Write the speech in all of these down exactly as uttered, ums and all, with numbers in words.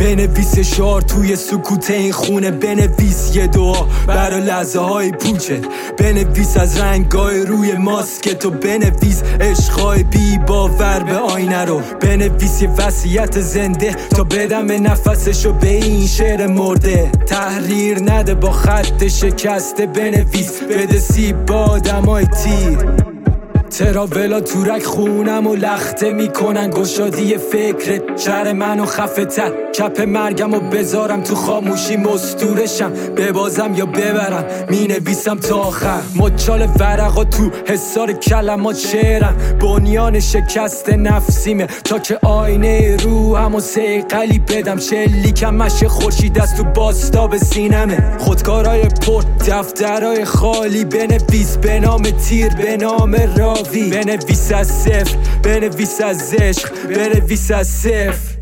بنویس شعار توی سکوت این خونه، بنویس یه دعا برا لحظه های پوچه، بنویس از رنگای روی ماسکتو، بنویس عشقای بی باور به آینه رو، بنویس یه وصیت زنده تا بدم نفسشو به این شعر مرده. تحریر نده با خط شکسته، بنویس بده سیب با آدمای تیر. تراولا تورک خونم و لخته میکنن گشادی فکرت، شهر منو خفه تر، کپ مرگم و بذارم تو خاموشی مستورشم، ببازم یا ببرم مینویسم تا آخر. مچال ورقا تو حسار کلمات شعرم، بنیان شکست نفسیمه تا که آینه روحم و سیقلی بدم، شلیکم مشه خورشید از تو باستاب سینمه، خودکارای پر دفترای خالی، بنویس به نام تیر به نام راوی، بنویس از صفر بنویس از عشق بنویس از صفر.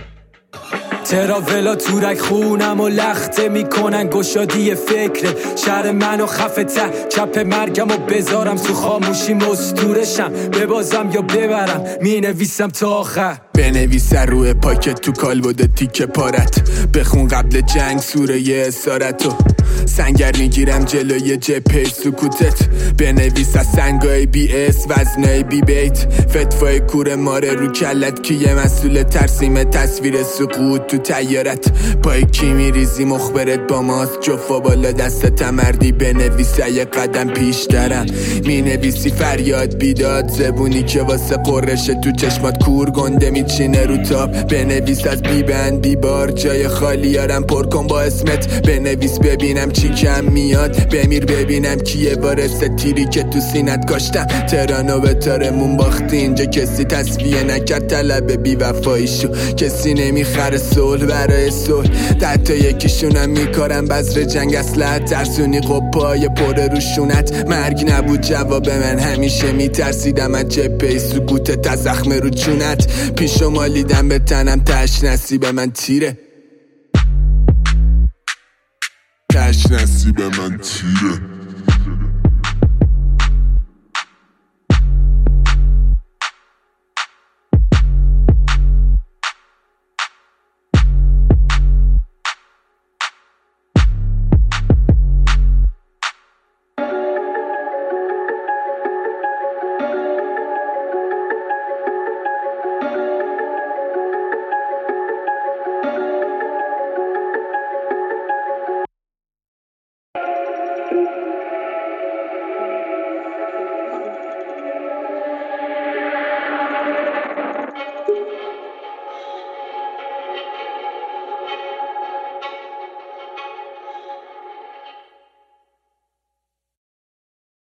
تراولا تورک خونم و لخته میکنن گشادی فکره، شهر منو خفه تر، کپ مرگم و بذارم تو خاموشی مستورشم، ببازم یا ببرم مینویسم تا آخر. بنویس روی پاکت تو کالبد تیکه پارت، بخون قبل جنگ سوره اسارتو، سنگر میگیرم جلوی جپه سکوتت، بنویس از سنگای بی اس وزنای بی بیت، فتوای کور ماره رو کلت کیه مسئول ترسیم تصویر سقوط تو تیارت، پای کی میریزی مخبرت با ماست جفا بالا دستت مردی، بنویس یه قدم پیش دارم، مینویسی فریاد بیداد زبونی که واسه قرشه تو چشمات کور گنده میچینه رو تاب، بنویس از بی بند بی بار جای خالی یارم پر کن با اسمت، بنویس ببینم چی کم میاد، بمیر ببینم کیه وارث تیری که تو سینت کاشتم، ترانو به تارمون باختی اینجا کسی تصفیه نکرد طلب بی وفاییشو، کسی نمیخره صلح برای صلح، حتی یکیشونم میکارم بذر جنگ اصلت، ترسونی قپای پره رو شونت، مرگ نبود جواب من همیشه میترسیدم از جبهه سکوتت از زخم رو چونت، پیشو مالیدم به تنم تش نصیب من تیره، تش نصیب من تیره.